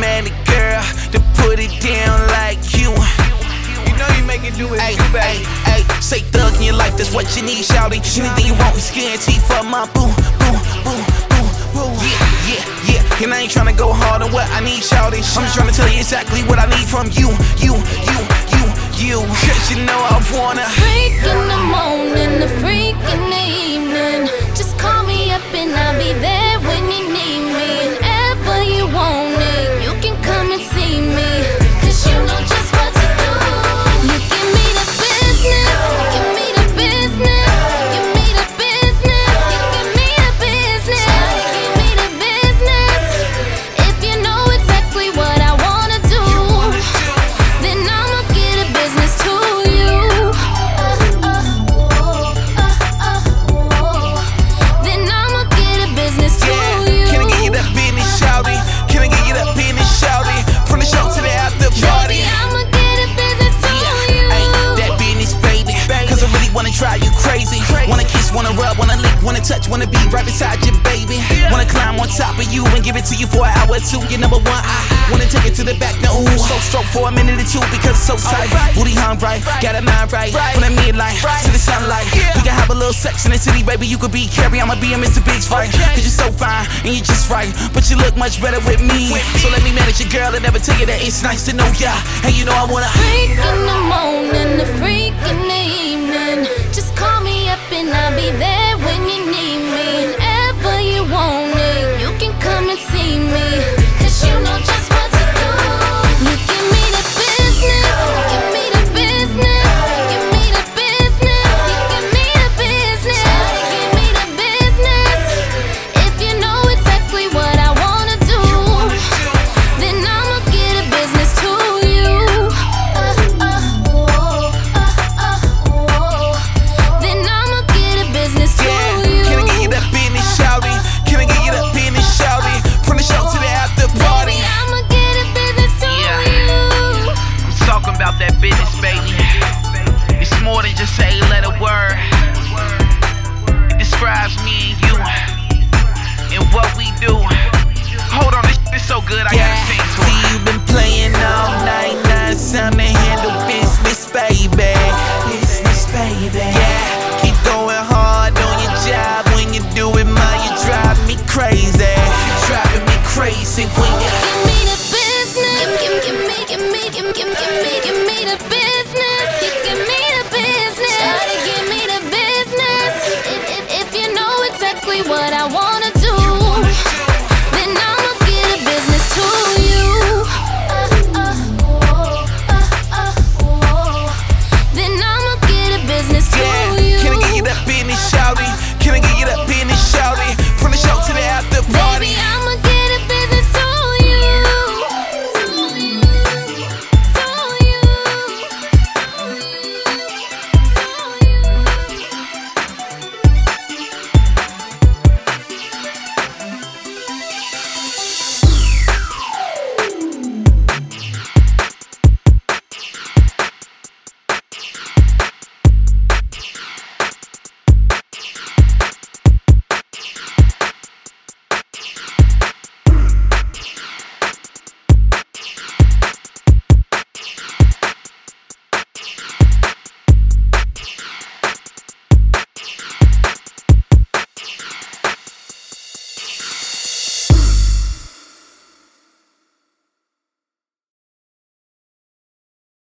romantic girl to put it down like you. You know you make it do it, you baby. Say thug in your life, that's what you need, shawty. Anything you want is guaranteed for my boo, boo, boo, boo, boo. Yeah. And I ain't tryna go hard on what I need, shawty. I'm just tryna tell you exactly what I need from you. Cause you know I wanna freak in the morning, a freak in the evening. Just call me up and I'll be there when you need me. Whenever you want it, you can come and see me. Cause you know just what to do. You give me the business, give me the business, give me the business, you give me the business, give me the business. If you know exactly what I wanna do, then I'ma get a business to you. Then I'ma get a business to you. Can I get you that business, shawty? Can I get you that business, shawty? From the show to the after party. Baby, I'ma get a business to you. That business, baby. Cause I really wanna drive you crazy. Wanna kiss, wanna rub, wanna lick, wanna touch, wanna be right beside you, baby. Wanna climb on top of you and give it to you for an hour or two. You're number one. I wanna take it to the back, no ooh. So stroke for a minute or two because it's so tight. Booty hung right, got a mind right. From the midlight to the sunlight. We can have a little sex in the city, baby. You could be Carrie, I'ma be a Mr. Big's fight. Cause you're so fine and you're just right, but you look much better with me. So let me manage your girl and never tell you that it's nice to know ya. And you know I wanna freak in the morning, a freak in the evening. Just call me up and